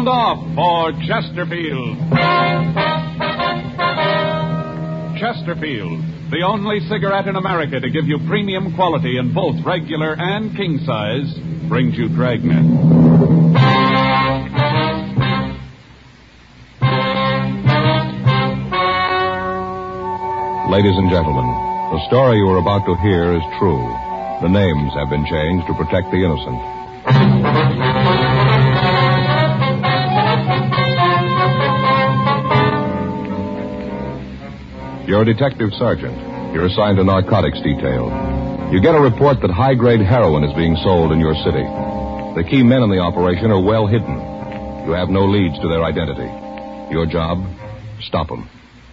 Sound off for Chesterfield. Chesterfield, the only cigarette in America to give you premium quality in both regular and king size, brings you Dragnet. Ladies and gentlemen, the story you are about to hear is true. The names have been changed to protect the innocent. You're a detective sergeant. You're assigned to narcotics detail. You get a report that high-grade heroin is being sold in your city. The key men in the operation are well hidden. You have no leads to their identity. Your job, stop them.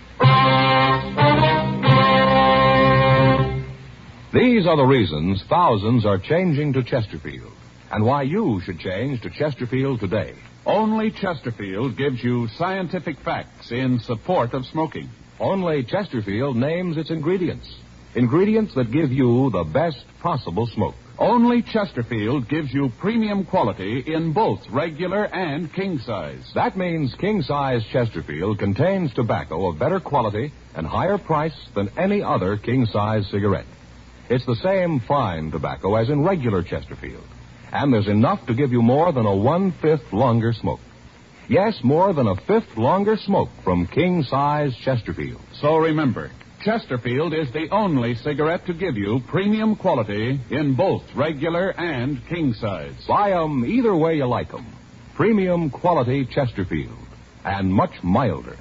These are the reasons thousands are changing to Chesterfield, and why you should change to Chesterfield today. Only Chesterfield gives you scientific facts in support of smoking. Only Chesterfield names its ingredients. Ingredients that give you the best possible smoke. Only Chesterfield gives you premium quality in both regular and king size. That means king-size Chesterfield contains tobacco of better quality and higher price than any other king-size cigarette. It's the same fine tobacco as in regular Chesterfield. And there's enough to give you more than a 1/5 longer smoke. Yes, more than a 1/5 longer smoke from king-size Chesterfield. So remember, Chesterfield is the only cigarette to give you premium quality in both regular and king size. Buy 'em either way you like 'em. Premium quality Chesterfield. And much milder.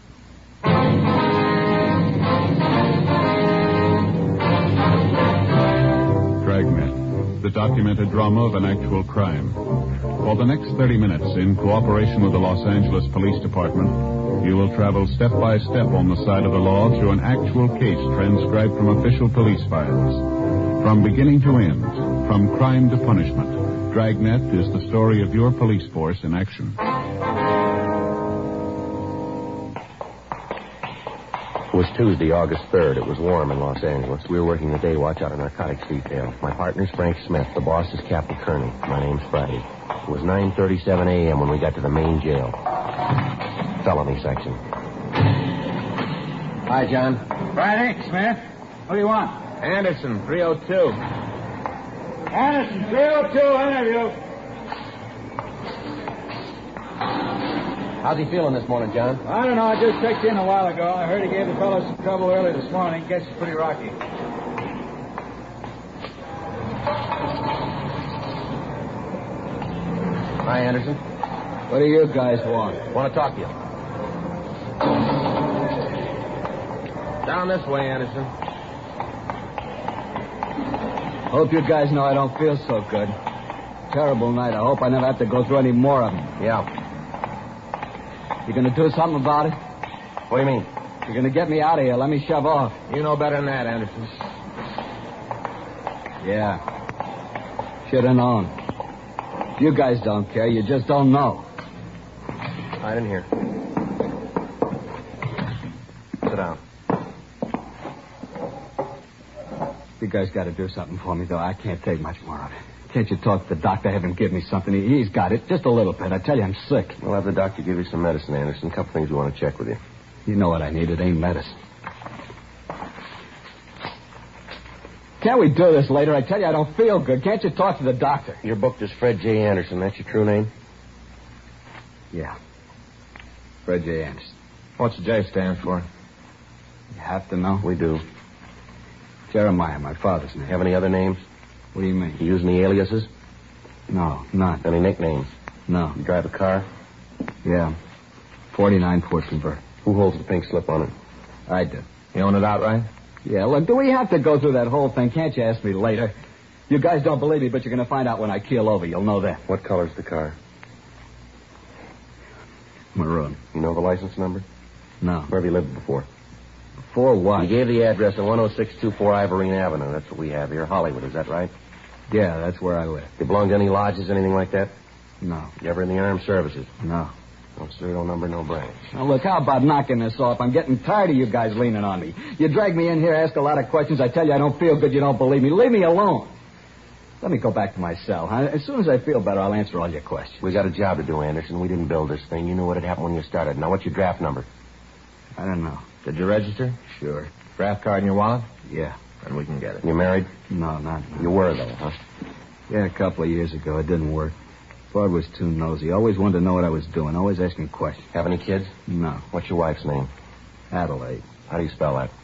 Dragnet, the documented drama of an actual crime. For the next 30 minutes, in cooperation with the Los Angeles Police Department, you will travel step by step on the side of the law through an actual case transcribed from official police files. From beginning to end, from crime to punishment, Dragnet is the story of your police force in action. It was Tuesday, August 3rd. It was warm in Los Angeles. We were working the day watch out of narcotics detail. My partner's Frank Smith. The boss is Captain Kearney. My name's Friday. It was 9:37 a.m. when we got to the main jail. Felony section. Hi, John. Friday, Smith. What do you want? Anderson, 302. Anderson, 302, interview. How's he feeling this morning, John? I don't know. I just checked in a while ago. I heard he gave the fellow some trouble early this morning. Guess he's pretty rocky. Hi, Anderson. What do you guys want? Want to talk to you. Down this way, Anderson. Hope you guys know I don't feel so good. Terrible night. I hope I never have to go through any more of them. Yeah. You gonna do something about it? What do you mean? You're gonna get me out of here. Let me shove off. You know better than that, Anderson. Yeah. Should have known. You guys don't care. You just don't know. I didn't hear. Sit down. You guys got to do something for me, though. I can't take much more of it. Can't you talk to the doctor, have him give me something? He's got it. Just a little bit. I tell you, I'm sick. We'll have the doctor give you some medicine, Anderson. A couple things we want to check with you. You know what I need. It ain't medicine. Can't we do this later? I tell you, I don't feel good. Can't you talk to the doctor? You're booked as Fred J. Anderson. That's your true name? Yeah. Fred J. Anderson. What's the J stand for? You have to know? We do. Jeremiah, my father's name. Have any other names? What do you mean? You use any aliases? No, none. Any nicknames? No. You drive a car? Yeah. 49 Ford Convert. Who holds the pink slip on it? I do. You own it outright? Yeah, look, do we have to go through that whole thing? Can't you ask me later? You guys don't believe me, but you're going to find out when I keel over. You'll know that. What color's the car? Maroon. You know the license number? No. Where have you lived before? For what? You gave the address of 10624 Ivorine Avenue. That's what we have here. Hollywood, is that right? Yeah, that's where I live. You belong to any lodges, anything like that? No. You ever in the armed services? No. No serial number, no branch. Now, look, how about knocking this off? I'm getting tired of you guys leaning on me. You drag me in here, ask a lot of questions. I tell you I don't feel good. You don't believe me. Leave me alone. Let me go back to my cell. Huh? As soon as I feel better, I'll answer all your questions. We got a job to do, Anderson. We didn't build this thing. You knew what had happened when you started. Now, what's your draft number? I don't know. Did you register? Sure. Draft card in your wallet? Yeah. And we can get it. You married? No, not. You were, though, huh? Yeah, a couple of years ago. It didn't work. Bud was too nosy. Always wanted to know what I was doing. Always asking questions. Have any kids? No. What's your wife's name? Adelaide. How do you spell that?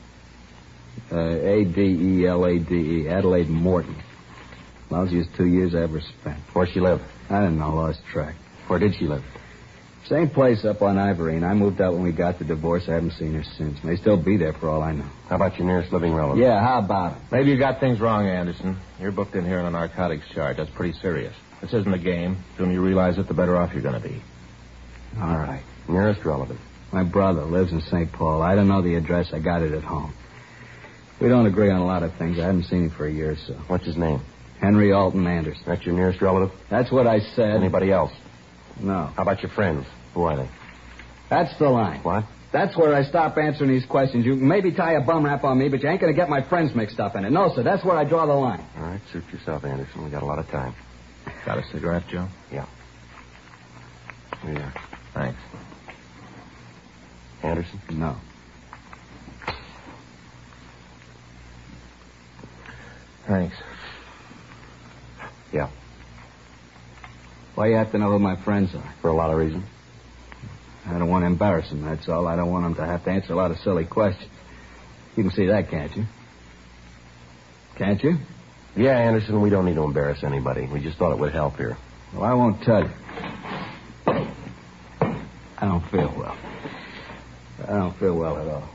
Adelade. Adelaide Morton. Lousiest 2 years I ever spent. Where's she live? I don't know. Lost track. Where did she live? Same place up on Ivory, and I moved out when we got the divorce. I haven't seen her since. May still be there for all I know. How about your nearest living relative? Yeah, how about it? Maybe you got things wrong, Anderson. You're booked in here on a narcotics charge. That's pretty serious. This isn't a game. The sooner you realize it, the better off you're going to be. All right. Nearest relative? My brother lives in St. Paul. I don't know the address. I got it at home. We don't agree on a lot of things. I haven't seen him for a year or so. What's his name? Henry Alton Anderson. That's your nearest relative? That's what I said. Anybody else? No. How about your friends? Who are they? That's the line. What? That's where I stop answering these questions. You can maybe tie a bum rap on me, but you ain't going to get my friends mixed up in it. No, sir. That's where I draw the line. All right, suit yourself, Anderson. We got a lot of time. Got a cigarette, Joe? Yeah. Here you are. Thanks. Anderson? No. Thanks. Yeah. Why you have to know who my friends are? For a lot of reasons. I don't want to embarrass them, that's all. I don't want them to have to answer a lot of silly questions. You can see that, can't you? Can't you? Yeah, Anderson, we don't need to embarrass anybody. We just thought it would help here. Well, I won't tell you. I don't feel well. I don't feel well at all.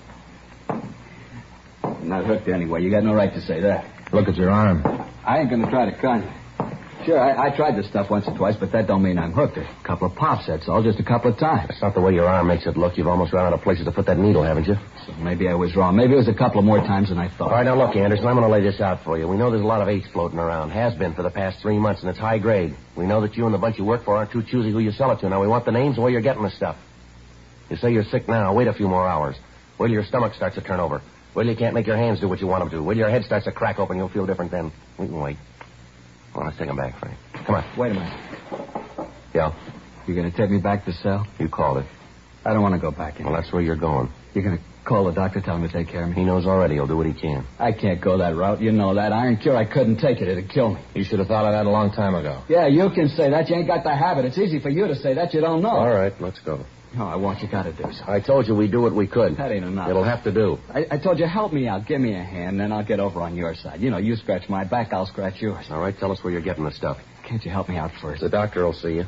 I'm not hooked anyway. You got no right to say that. Look at your arm. I ain't going to try to con you. Sure, I tried this stuff once or twice, but that don't mean I'm hooked. A couple of pops, that's all, just a couple of times. That's not the way your arm makes it look. You've almost run out of places to put that needle, haven't you? So maybe I was wrong. Maybe it was a couple of more times than I thought. All right, now look, Anderson, I'm going to lay this out for you. We know there's a lot of H floating around. Has been for the past 3 months, and it's high grade. We know that you and the bunch you work for aren't too choosy who you sell it to. Now, we want the names and where you're getting the stuff. You say you're sick now. Wait a few more hours. Wait till your stomach starts to turn over. Wait till you can't make your hands do what you want them to. Wait till your head starts to crack open. You'll feel different then. We can wait. Well, let's take him back, Frank. Come on. Wait a minute. Yeah? You're going to take me back to cell? You called it. I don't want to go back in. Well, that's where you're going. You're going to call the doctor, tell him to take care of me? He knows already. He'll do what he can. I can't go that route. You know that. Iron Cure, I couldn't take it. It'd kill me. You should have thought of that a long time ago. Yeah, you can say that. You ain't got the habit. It's easy for you to say that. You don't know. All right, let's go. No, I want you got to do something. I told you we'd do what we could. That ain't enough. It'll have to do. I told you, help me out. Give me a hand, then I'll get over on your side. You know, you scratch my back, I'll scratch yours. All right, tell us where you're getting the stuff. Can't you help me out first? The doctor will see you.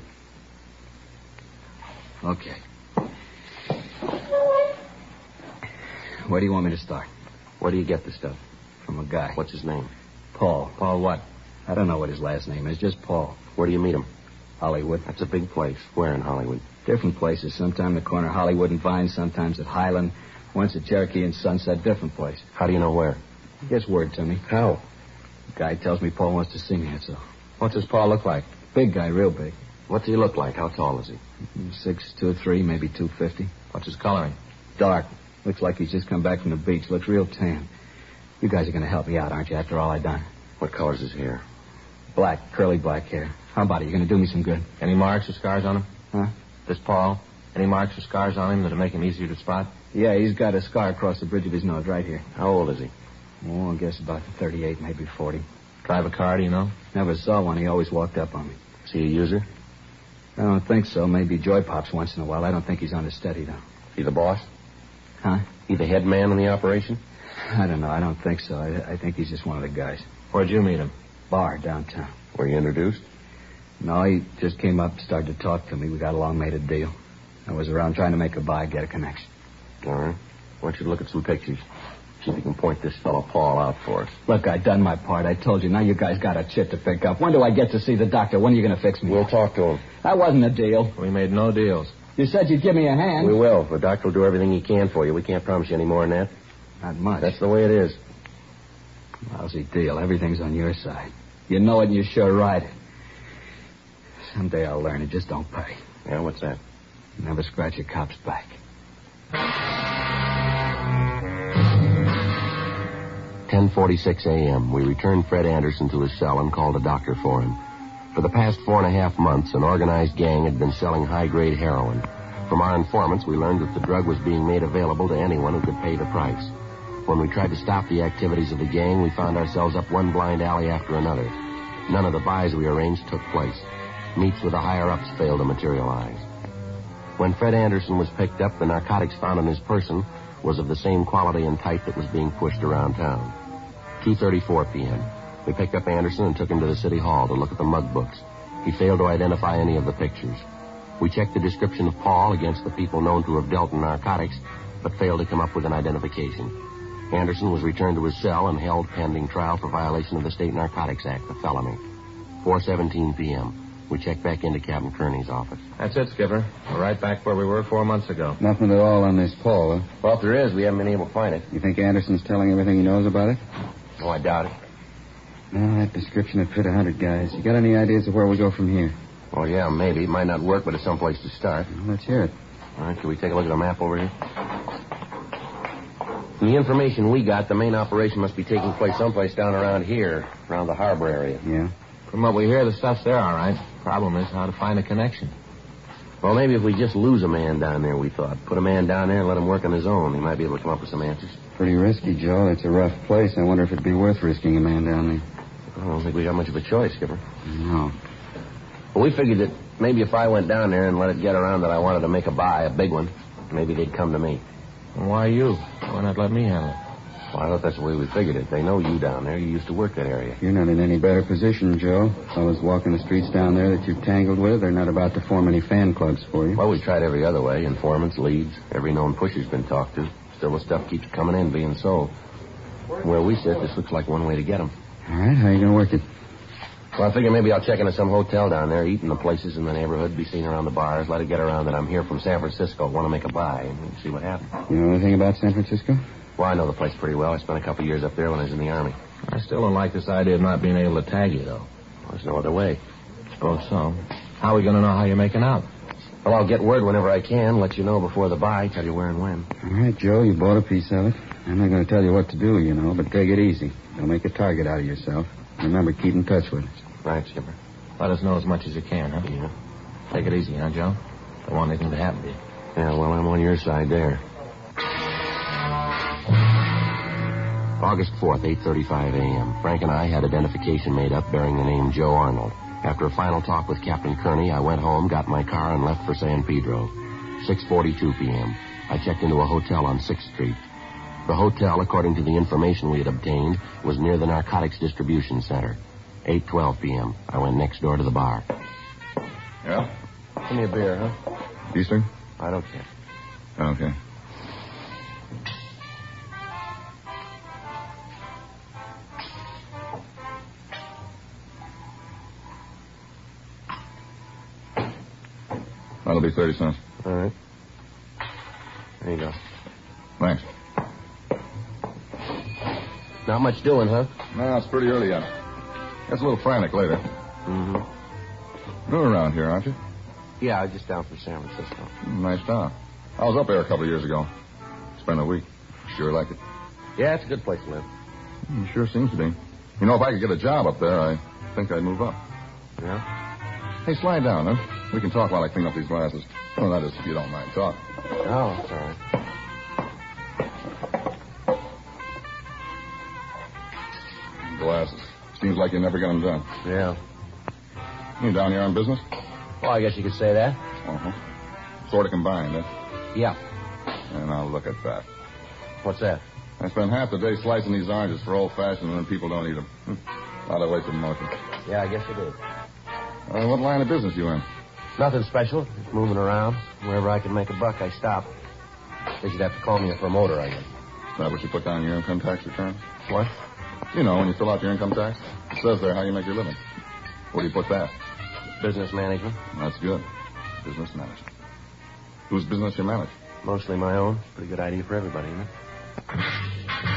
Okay. Where do you want me to start? Where do you get the stuff? From a guy. What's his name? Paul. Paul what? I don't know what his last name is, just Paul. Where do you meet him? Hollywood. That's a big place. Where in Hollywood? Different places. Sometime the corner of Hollywood and Vine, sometimes at Highland, once at Cherokee and Sunset, different place. How do you know where? He gets word to me. How? The guy tells me Paul wants to see me, that's all. What does Paul look like? Big guy, real big. What's he look like? How tall is he? 6'2", maybe 250. What's his coloring? Dark. Looks like he's just come back from the beach. Looks real tan. You guys are going to help me out, aren't you, after all I done? What color's his hair? Black, curly black hair. How about it? You going to do me some good? Any marks or scars on him? Huh? This Paul? Any marks or scars on him that'll make him easier to spot? Yeah, he's got a scar across the bridge of his nose right here. How old is he? Oh, I guess about 38, maybe 40. Drive a car, do you know? Never saw one. He always walked up on me. Is he a user? I don't think so. Maybe joy pops once in a while. I don't think he's on a steady, though. Is he the boss? Huh? He the head man in the operation? I don't know. I don't think so. I think he's just one of the guys. Where'd you meet him? Bar downtown. Were you introduced? No, he just came up, started to talk to me. We got along, made a deal. I was around trying to make a buy, get a connection. All right. I want you to look at some pictures. See if you can point this fellow Paul out for us. Look, I done my part. I told you. Now you guys got a chit to pick up. When do I get to see the doctor? When are you going to fix me? We'll talk to him. That wasn't a deal. We made no deals. You said you'd give me a hand. We will. The doctor will do everything he can for you. We can't promise you any more than that. Not much. That's the way it is. Lousy deal. Everything's on your side. You know it and you sure ride it. Someday I'll learn it. Just don't pay. Yeah, what's that? Never scratch a cop's back. 10:46 a.m., we returned Fred Anderson to his cell and called a doctor for him. For the past 4.5 months, an organized gang had been selling high-grade heroin. From our informants, we learned that the drug was being made available to anyone who could pay the price. When we tried to stop the activities of the gang, we found ourselves up one blind alley after another. None of the buys we arranged took place. Meets with the higher-ups failed to materialize. When Fred Anderson was picked up, the narcotics found on his person was of the same quality and type that was being pushed around town. 2:34 p.m. We picked up Anderson and took him to the city hall to look at the mug books. He failed to identify any of the pictures. We checked the description of Paul against the people known to have dealt in narcotics, but failed to come up with an identification. Anderson was returned to his cell and held pending trial for violation of the State Narcotics Act, a felony. 4:17 p.m. We checked back into Captain Kearney's office. That's it, Skipper. We're right back where we were 4 months ago. Nothing at all on this Paul, huh? Well, if there is, we haven't been able to find it. You think Anderson's telling everything he knows about it? Oh, I doubt it. No, that description would fit 100 guys. You got any ideas of where we go from here? Oh, yeah, maybe. It might not work, but it's someplace to start. Well, let's hear it. All right, can we take a look at the map over here? From the information we got, the main operation must be taking place someplace down around here, around the harbor area. Yeah? From what we hear, the stuff's there, all right. Problem is how to find a connection. Well, maybe if we just lose a man down there, we thought. Put a man down there and let him work on his own. He might be able to come up with some answers. Pretty risky, Joe. It's a rough place. I wonder if it'd be worth risking a man down there. I don't think we got much of a choice, Skipper. No. Well, we figured that maybe if I went down there and let it get around that I wanted to make a buy, a big one, maybe they'd come to me. Well, why you? Why not let me handle it? Well, I thought that's the way we figured it. They know you down there. You used to work that area. You're not in any better position, Joe. Fellas walking the streets down there that you've tangled with, they're not about to form any fan clubs for you. Well, we tried every other way. Informants, leads, every known pusher's been talked to. Still, the stuff keeps coming in, being sold. From where we sit, this looks like one way to get them. All right, how you going to work it? Well, I figure maybe I'll check into some hotel down there, eat in the places in the neighborhood, be seen around the bars, let it get around that I'm here from San Francisco, want to make a buy, and see what happens. You know anything about San Francisco? Well, I know the place pretty well. I spent a couple of years up there when I was in the Army. I still don't like this idea of not being able to tag you, though. Well, there's no other way. Suppose so. How are we going to know how you're making out? Well, I'll get word whenever I can, let you know before the buy, tell you where and when. All right, Joe, you bought a piece of it. I'm not going to tell you what to do, you know, but take it easy. Don't make a target out of yourself. Remember, keep in touch with us. Right, Skipper. Let us know as much as you can, huh? Yeah. Take it easy, huh, Joe? Don't want anything to happen to you. Yeah, well, I'm on your side there. August 4th, 8:35 a.m. Frank and I had identification made up bearing the name Joe Arnold. After a final talk with Captain Kearney, I went home, got my car, and left for San Pedro. 6:42 p.m. I checked into a hotel on 6th Street. The hotel, according to the information we had obtained, was near the narcotics distribution center. 8:12 p.m. I went next door to the bar. Yeah? Give me a beer, huh? Eastern? I don't care. Okay. That'll be 30 cents. All right. There you go. Thanks. Not much doing, huh? No, it's pretty early yet. Gets a little frantic later. Mm-hmm. You're around here, aren't you? Yeah, I was just down from San Francisco. Nice town. I was up there a couple of years ago. Spent a week. Sure like it. Yeah, it's a good place to live. Sure seems to be. You know, if I could get a job up there, I think I'd move up. Yeah? Hey, slide down, huh? We can talk while I clean up these glasses. Oh, that is, if you don't mind talking. Oh, it's all right. Glasses. Seems like you never get them done. Yeah. You down here on business? Well, I guess you could say that. Uh-huh. Sort of combined, huh? Yeah. And now look at that. What's that? I spend half the day slicing these oranges for old-fashioned, and then people don't eat them. A lot of wasted motion. Yeah, I guess you do. What line of business you in? Nothing special. Just moving around. Wherever I can make a buck, I stop. Guess you'd have to call me a promoter, I guess. Is that what you put down in your income tax return? What? You know, when you fill out your income tax, it says there how you make your living. Where do you put that? Business management. That's good. Business management. Whose business you manage? Mostly my own. Pretty good idea for everybody, isn't it?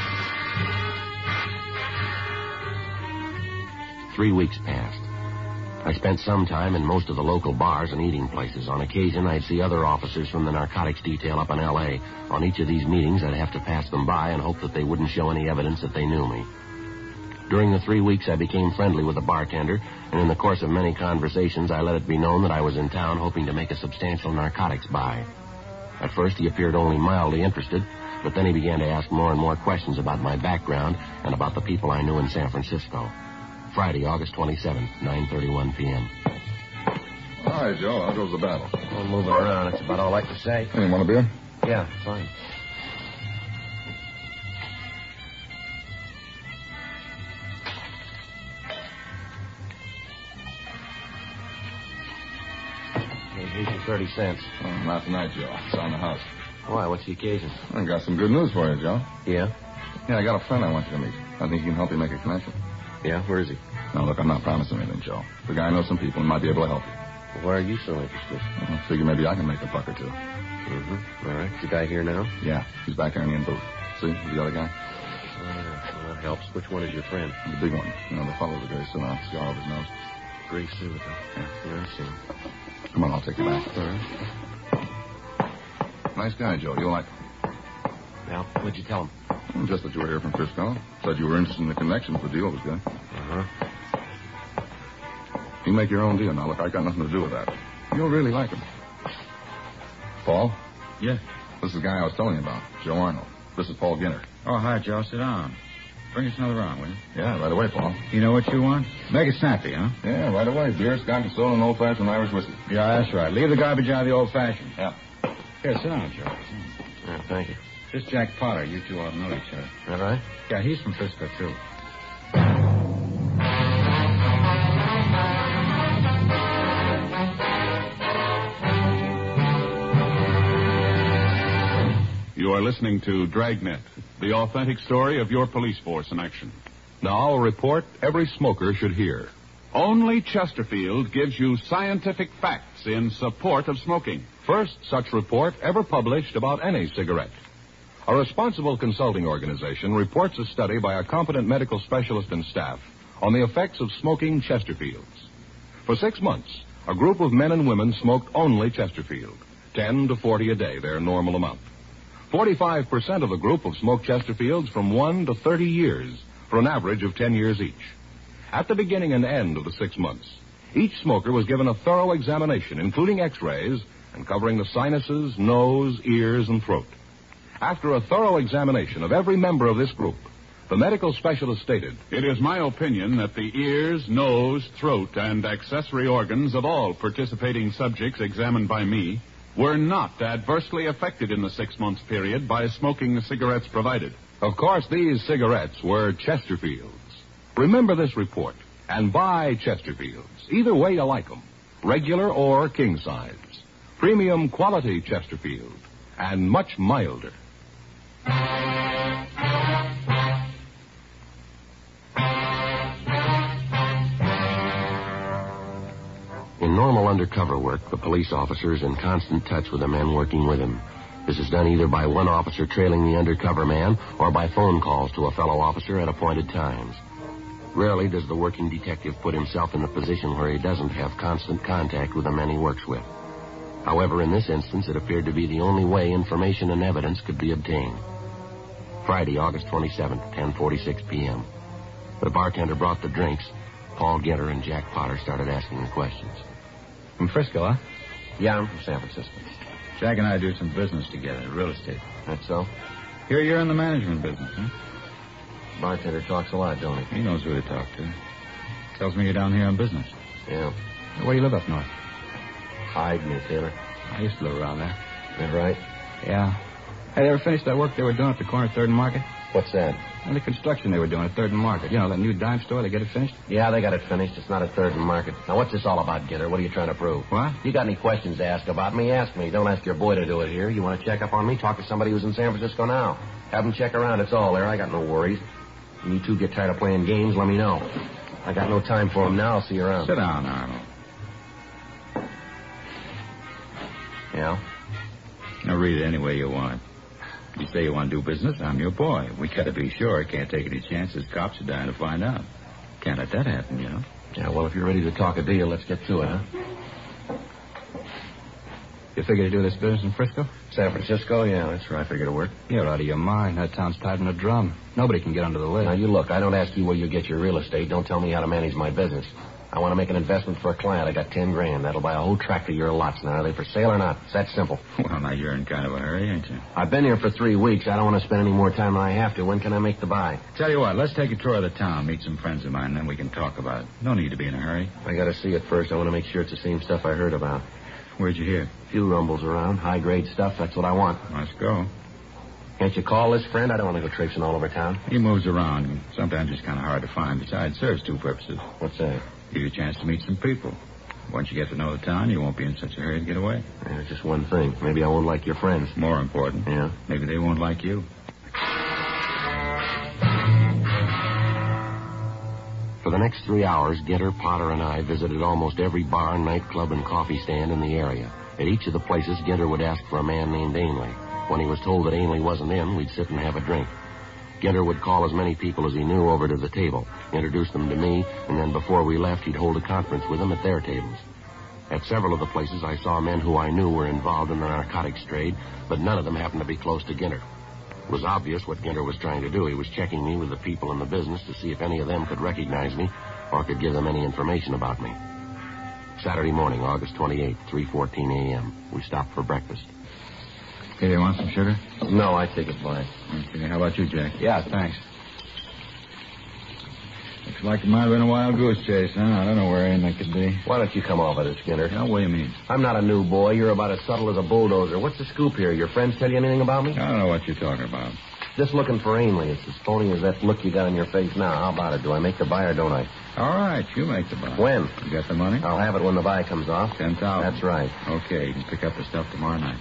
3 weeks passed. I spent some time in most of the local bars and eating places. On occasion, I'd see other officers from the narcotics detail up in L.A. On each of these meetings, I'd have to pass them by and hope that they wouldn't show any evidence that they knew me. During the 3 weeks, I became friendly with the bartender, and in the course of many conversations, I let it be known that I was in town hoping to make a substantial narcotics buy. At first, he appeared only mildly interested, but then he began to ask more and more questions about my background and about the people I knew in San Francisco. Friday, August 27th, 9:31 p.m. Hi, Joe. How goes the battle? I'm moving around. That's about all I can say. Hey, you want a beer? Yeah, fine. Here's your 30 cents. Oh, not tonight, Joe. It's on the house. Why? What's the occasion? I got some good news for you, Joe. Yeah? Yeah, I got a friend I want you to meet. I think he can help you make a connection. Yeah? Where is he? Now, look, I'm not promising anything, Joe. The guy knows some people and might be able to help you. Well, why are you so interested? I figure maybe I can make a buck or two. Mm-hmm. All right. Is the guy here now? Yeah, he's back there in the in booth. See, the other guy? Well, that helps. Which one is your friend? The big one. You know, the fellow with the gray suit on, scar over his nose. Gray suit, huh? Yeah, I see him. Come on, I'll take you back. All right. Nice guy, Joe. You'll like him. Now, what'd you tell him? Just that you were here from Frisco. Said you were interested in the connection if the deal was good. Uh-huh. You make your own deal. Now, look, I got nothing to do with that. You'll really like him. Paul? Yeah. This is the guy I was telling you about, Joe Arnold. This is Paul Ginner. Oh, hi, Joe. Sit down. Bring us another round, will you? Yeah, right away, Paul. You know what you want? Make it snappy, huh? Yeah, right away. Beer, scotch and soda, and old-fashioned Irish whiskey. Yeah, that's right. Leave the garbage out of the old-fashioned. Yeah. Here, sit down, Joe. Yeah, thank you. This Jack Potter, you two ought to know each other. All right? Yeah, he's from Frisco, too. You are listening to Dragnet, the authentic story of your police force in action. Now, a report every smoker should hear. Only Chesterfield gives you scientific facts in support of smoking. First such report ever published about any cigarette. A responsible consulting organization reports a study by a competent medical specialist and staff on the effects of smoking Chesterfields. For 6 months, a group of men and women smoked only Chesterfield, 10 to 40 a day, their normal amount. 45% of the group have smoked Chesterfields from 1 to 30 years, for an average of 10 years each. At the beginning and end of the 6 months, each smoker was given a thorough examination, including x-rays, and covering the sinuses, nose, ears, and throat. After a thorough examination of every member of this group, the medical specialist stated, "It is my opinion that the ears, nose, throat, and accessory organs of all participating subjects examined by me were not adversely affected in the 6 months period by smoking the cigarettes provided." Of course, these cigarettes were Chesterfields. Remember this report and buy Chesterfields. Either way you like them, regular or king size. Premium quality Chesterfield, and much milder. In normal undercover work, the police officer is in constant touch with the men working with him. This is done either by one officer trailing the undercover man or by phone calls to a fellow officer at appointed times. Rarely does the working detective put himself in a position where he doesn't have constant contact with the men he works with. However, in this instance, it appeared to be the only way information and evidence could be obtained. Friday, August 27th, 10:46 p.m. The bartender brought the drinks. Paul Ginter and Jack Potter started asking the questions. From Frisco, huh? Yeah, I'm from San Francisco. Jack and I do some business together, real estate. That's so? Here you're in the management business, huh? Bartender talks a lot, don't he? He knows who to talk to. Tells me you're down here on business. Yeah. Where do you live up north? Hyde, near Taylor. I used to live around there. Is that right? Yeah. Hey, they ever finished that work they were doing at the corner of 3rd and Market? What's that? And the construction they were doing at 3rd and Market. You know, that new dime store, they get it finished? Yeah, they got it finished. It's not at 3rd and Market. Now, what's this all about, Ginter? What are you trying to prove? What? You got any questions to ask about me? Ask me. Don't ask your boy to do it here. You want to check up on me? Talk to somebody who's in San Francisco now. Have them check around. It's all there. I got no worries. When you two get tired of playing games, let me know. I got no time for them now. I'll see you around. Sit down, Arnold. Yeah? Now, read it any way you want. You say you want to do business, I'm your boy. We got to be sure. Can't take any chances. Cops are dying to find out. Can't let that happen, you know. Yeah, well, if you're ready to talk a deal, let's get to it, huh? You figure to do this business in Frisco? San Francisco? Yeah, that's where I figure to work. You're out of your mind. That town's tied in a drum. Nobody can get under the lid. Now, you look, I don't ask you where you get your real estate. Don't tell me how to manage my business. I want to make an investment for a client. I got $10,000. That'll buy a whole tract of your lots. Now, are they for sale or not? It's that simple. Well, now, you're in kind of a hurry, ain't you? I've been here for 3 weeks. I don't want to spend any more time than I have to. When can I make the buy? Tell you what, let's take a tour of the town, meet some friends of mine, then we can talk about it. No need to be in a hurry. I got to see it first. I want to make sure it's the same stuff I heard about. Where'd you hear? Few rumbles around. High-grade stuff. That's what I want. Let's go. Can't you call this friend? I don't want to go traipsing all over town. He moves around, and sometimes it's kind of hard to find. Besides, serves two purposes. What's that? Give you a chance to meet some people. Once you get to know the town, you won't be in such a hurry to get away. There's just one thing. Maybe I won't like your friends. More important. Yeah? Maybe they won't like you. For the next 3 hours, Ginter, Potter, and I visited almost every bar, nightclub, and coffee stand in the area. At each of the places, Ginter would ask for a man named Ainley. When he was told that Ainley wasn't in, we'd sit and have a drink. Ginter would call as many people as he knew over to the table, introduce them to me, and then before we left, he'd hold a conference with them at their tables. At several of the places, I saw men who I knew were involved in the narcotics trade, but none of them happened to be close to Ginter. It was obvious what Ginter was trying to do. He was checking me with the people in the business to see if any of them could recognize me or could give them any information about me. Saturday morning, August 28th, 3:14 a.m. We stopped for breakfast. Hey, you want some sugar? No, I take it fine. Okay, how about you, Jack? Yeah, thanks. Looks like it might have been a wild goose chase, huh? I don't know where Ainley could be. Why don't you come off of it, Skinner? Now, what do you mean? I'm not a new boy. You're about as subtle as a bulldozer. What's the scoop here? Your friends tell you anything about me? I don't know what you're talking about. Just looking for Ainley. It's as phony as that look you got on your face now. How about it? Do I make the buy or don't I? All right, you make the buy. When? You got the money? I'll have it when the buy comes off. 10,000. That's right. Okay, you can pick up the stuff tomorrow night.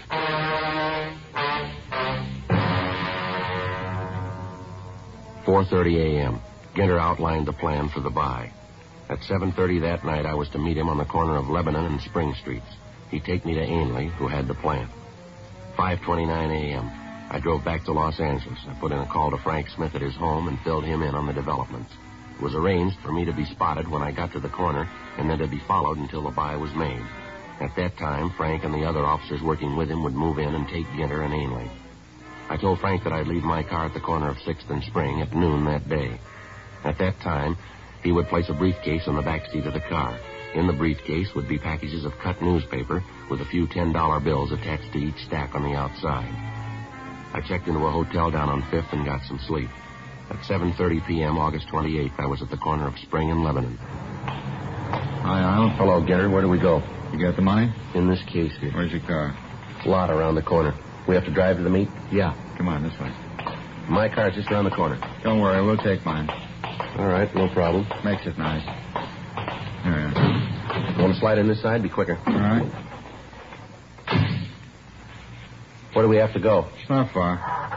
4:30 a.m. Ginter outlined the plan for the buy. At 7:30 that night, I was to meet him on the corner of Lebanon and Spring Streets. He'd take me to Ainley, who had the plant. 5:29 a.m. I drove back to Los Angeles. I put in a call to Frank Smith at his home and filled him in on the developments. It was arranged for me to be spotted when I got to the corner and then to be followed until the buy was made. At that time, Frank and the other officers working with him would move in and take Ginter and Ainley. I told Frank that I'd leave my car at the corner of 6th and Spring at noon that day. At that time, he would place a briefcase on the back seat of the car. In the briefcase would be packages of cut newspaper with a few $10 bills attached to each stack on the outside. I checked into a hotel down on 5th and got some sleep. At 7:30 p.m., August 28th, I was at the corner of Spring and Lebanon. Hi, Arnold. Hello, Ginter. Where do we go? You got the money? In this case here. Where's your car? Lot around the corner. We have to drive to the meet? Yeah. Come on, this way. My car's just around the corner. Don't worry, we'll take mine. All right, no problem. Makes it nice. Here we are. Want to slide in this side? Be quicker. All right. Where do we have to go? It's not far.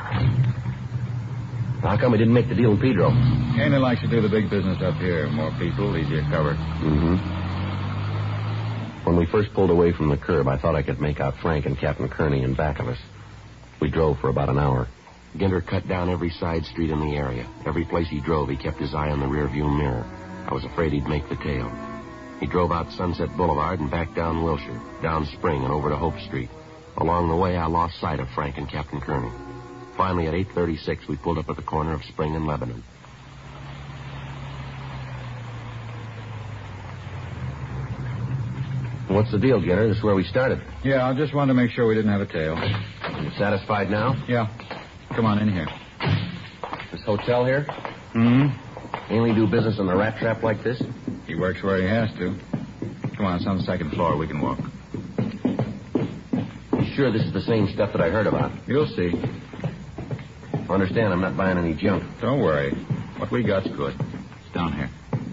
How come we didn't make the deal in Pedro? Ainley likes to do the big business up here. More people, easier cover. Mm-hmm. When we first pulled away from the curb, I thought I could make out Frank and Captain Kearney in back of us. We drove for about an hour. Ginter cut down every side street in the area. Every place he drove, he kept his eye on the rearview mirror. I was afraid he'd make the tail. He drove out Sunset Boulevard and back down Wilshire, down Spring and over to Hope Street. Along the way, I lost sight of Frank and Captain Kearney. Finally, at 8:36, we pulled up at the corner of Spring and Lebanon. What's the deal, Ginter? This is where we started. Yeah, I just wanted to make sure we didn't have a tail. You satisfied now? Yeah. Come on, in here. This hotel here? Hmm? Ainley do business in a rat trap like this? He works where he has to. Come on, it's on the second floor. We can walk. Sure this is the same stuff that I heard about? You'll see. Understand, I'm not buying any junk. Don't worry. What we got's good. It's down here.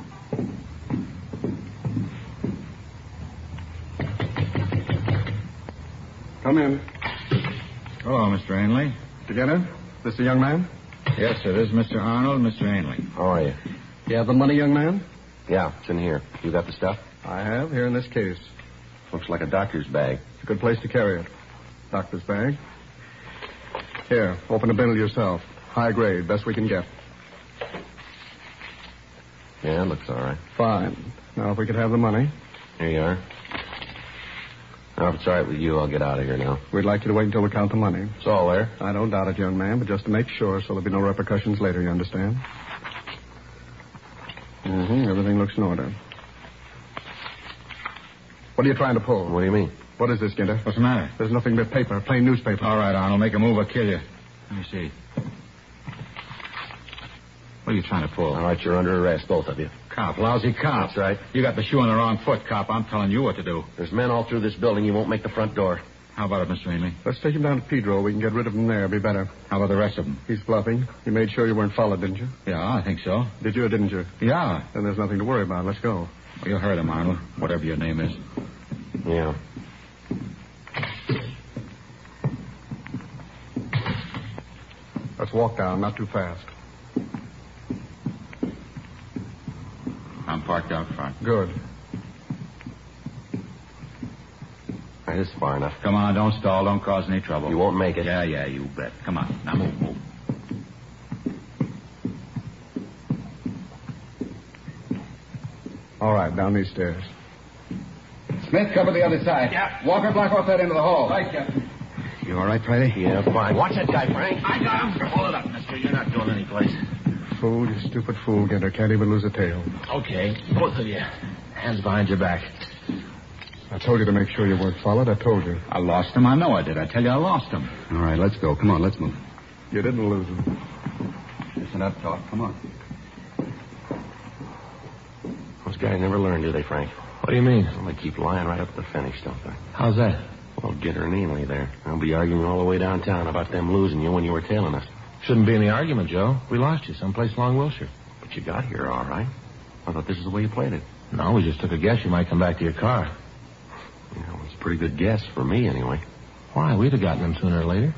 Come in. Hello, Mr. Ainley. Together? This the young man? Yes, sir. This is Mr. Arnold and Mr. Ainley. How are you? You have the money, young man? Yeah, it's in here. You got the stuff? I have, here in this case. Looks like a doctor's bag. It's a good place to carry it. Doctor's bag. Here, open a bundle yourself. High grade, best we can get. Yeah, looks all right. Fine. Now, if we could have the money. Here you are. Now, if it's all right with you, I'll get out of here now. We'd like you to wait until we count the money. It's all there. I don't doubt it, young man, but just to make sure so there'll be no repercussions later, you understand? Everything looks in order. What are you trying to pull? What do you mean? What is this, Ginter? What's the matter? There's nothing but paper, plain newspaper. All right, Arnold, make a move or kill you. Let me see. What are you trying to pull? All right, you're under arrest, both of you. Cop, lousy cop. That's right. You got the shoe on the wrong foot, cop. I'm telling you what to do. There's men all through this building. You won't make the front door. How about it, Mr. Ainley? Let's take him down to Pedro. We can get rid of him there. Be better. How about the rest of them? He's bluffing. You made sure you weren't followed, didn't you? Yeah, I think so. Did you or didn't you? Yeah. Then there's nothing to worry about. Let's go. Well, you heard him, Arnold. Whatever your name is. Yeah. Let's walk down, not too fast. I'm parked out front. Good. All right, this is far enough. Come on, don't stall. Don't cause any trouble. You won't make it. Yeah, you bet. Come on. Now move. All right, down these stairs. Smith, cover the other side. Yeah. Walker, block off that end of the hall. Right, Captain. You all right, Friday? Yeah, fine. Watch that guy, Frank. I got him. Hold it up, mister. You're not going anyplace. Fool, you stupid fool, Ginter. Can't even lose a tail. Okay, both of you. Hands behind your back. I told you to make sure you weren't followed. I told you. I lost him. I know I did. I tell you, I lost him. All right, let's go. Come on, let's move. You didn't lose him. Listen up, talk. Come on. Those guys never learn, do they, Frank? What do you mean? Well, they keep lying right up to the finish, don't they? How's that? Well, Ginter and Ainley there. They'll be arguing all the way downtown about them losing you when you were tailing us. Shouldn't be any argument, Joe. We lost you someplace along Wilshire. But you got here all right. I thought this is the way you played it. No, we just took a guess you might come back to your car. Yeah, well, it's a pretty good guess for me, anyway. Why? We'd have gotten him sooner or later.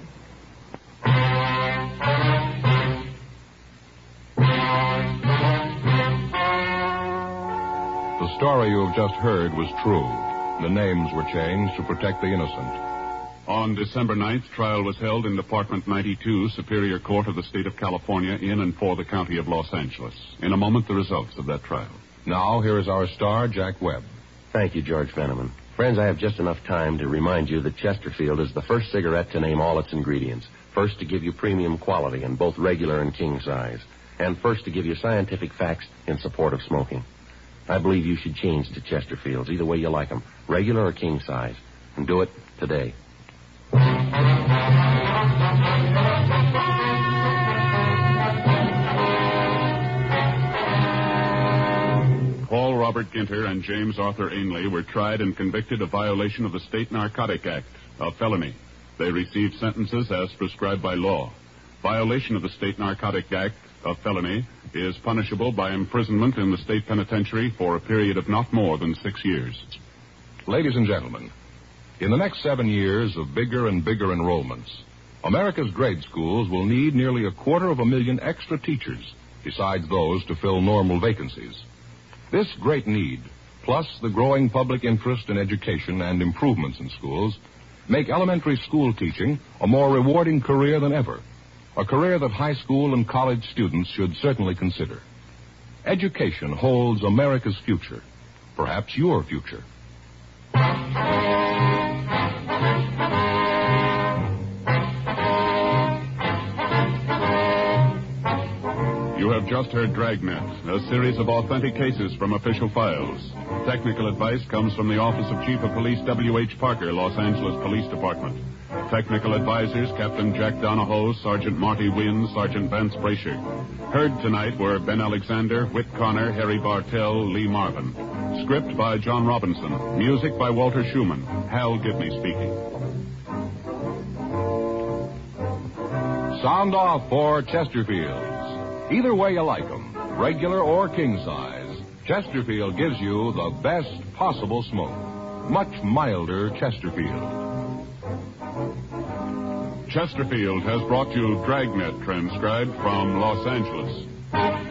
The story you have just heard was true. The names were changed to protect the innocent. On December 9th, trial was held in Department 92, Superior Court of the State of California, in and for the County of Los Angeles. In a moment, the results of that trial. Now, here is our star, Jack Webb. Thank you, George Veneman. Friends, I have just enough time to remind you that Chesterfield is the first cigarette to name all its ingredients. First to give you premium quality in both regular and king size. And first to give you scientific facts in support of smoking. I believe you should change to Chesterfields, either way you like them, regular or king size. And do it today. Paul Robert Ginter and James Arthur Ainley were tried and convicted of violation of the State Narcotic Act, a felony. They received sentences as prescribed by law. Violation of the State Narcotic Act, a felony, is punishable by imprisonment in the state penitentiary for a period of not more than 6 years. Ladies and gentlemen, in the next 7 years of bigger and bigger enrollments, America's grade schools will need nearly 250,000 extra teachers, besides those to fill normal vacancies. This great need, plus the growing public interest in education and improvements in schools, make elementary school teaching a more rewarding career than ever, a career that high school and college students should certainly consider. Education holds America's future, perhaps your future. You have just heard Dragnet, a series of authentic cases from official files. Technical advice comes from the Office of Chief of Police W.H. Parker, Los Angeles Police Department. Technical advisors, Captain Jack Donahoe, Sergeant Marty Wynn, Sergeant Vance Brasher. Heard tonight were Ben Alexander, Whit Connor, Harry Bartell, Lee Marvin. Script by John Robinson. Music by Walter Schumann. Hal Gibney speaking. Sound off for Chesterfields. Either way you like them, regular or king size, Chesterfield gives you the best possible smoke. Much milder Chesterfield. Chesterfield has brought you Dragnet, transcribed from Los Angeles.